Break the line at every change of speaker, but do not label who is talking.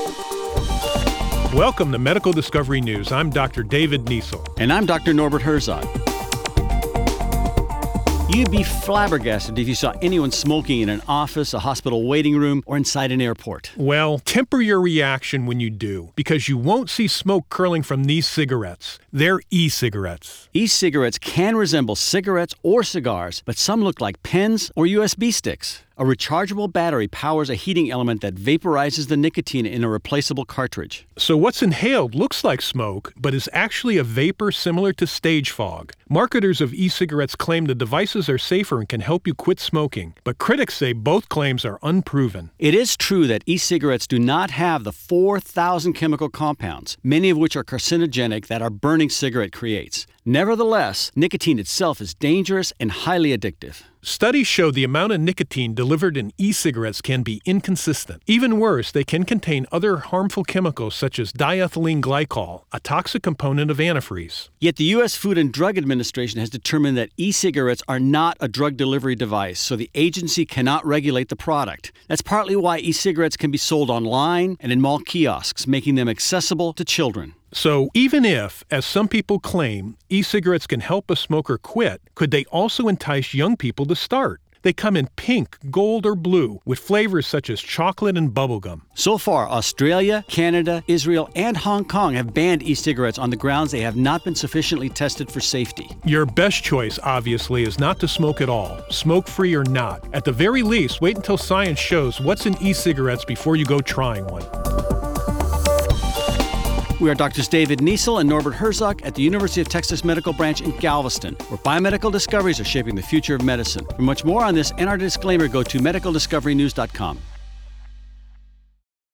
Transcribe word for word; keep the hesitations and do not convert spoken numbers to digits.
Welcome to Medical Discovery News. I'm Doctor David Niesel.
And I'm Doctor Norbert Herzog. You'd be flabbergasted if you saw anyone smoking in an office, a hospital waiting room, or inside an airport.
Well, temper your reaction when you do, because you won't see smoke curling from these cigarettes. They're e-cigarettes.
E-cigarettes can resemble cigarettes or cigars, but some look like pens or U S B sticks. A rechargeable battery powers a heating element that vaporizes the nicotine in a replaceable cartridge.
So what's inhaled looks like smoke, but is actually a vapor similar to stage fog. Marketers of e-cigarettes claim the devices are safer and can help you quit smoking, but critics say both claims are unproven.
It is true that e-cigarettes do not have the four thousand chemical compounds, many of which are carcinogenic, that our burning cigarette creates. Nevertheless, nicotine itself is dangerous and highly addictive.
Studies show the amount of nicotine delivered in e-cigarettes can be inconsistent. Even worse, they can contain other harmful chemicals such as diethylene glycol, a toxic component of antifreeze.
Yet the U S Food and Drug Administration has determined that e-cigarettes are not a drug delivery device, so the agency cannot regulate the product. That's partly why e-cigarettes can be sold online and in mall kiosks, making them accessible to children.
So even if, as some people claim, e-cigarettes can help a smoker quit, could they also entice young people to start? They come in pink, gold, or blue, with flavors such as chocolate and bubblegum.
So far, Australia, Canada, Israel, and Hong Kong have banned e-cigarettes on the grounds they have not been sufficiently tested for safety.
Your best choice, obviously, is not to smoke at all, smoke-free or not. At the very least, wait until science shows what's in e-cigarettes before you go trying one.
We are Doctors David Niesel and Norbert Herzog at the University of Texas Medical Branch in Galveston, where biomedical discoveries are shaping the future of medicine. For much more on this and our disclaimer, go to medical discovery news dot com.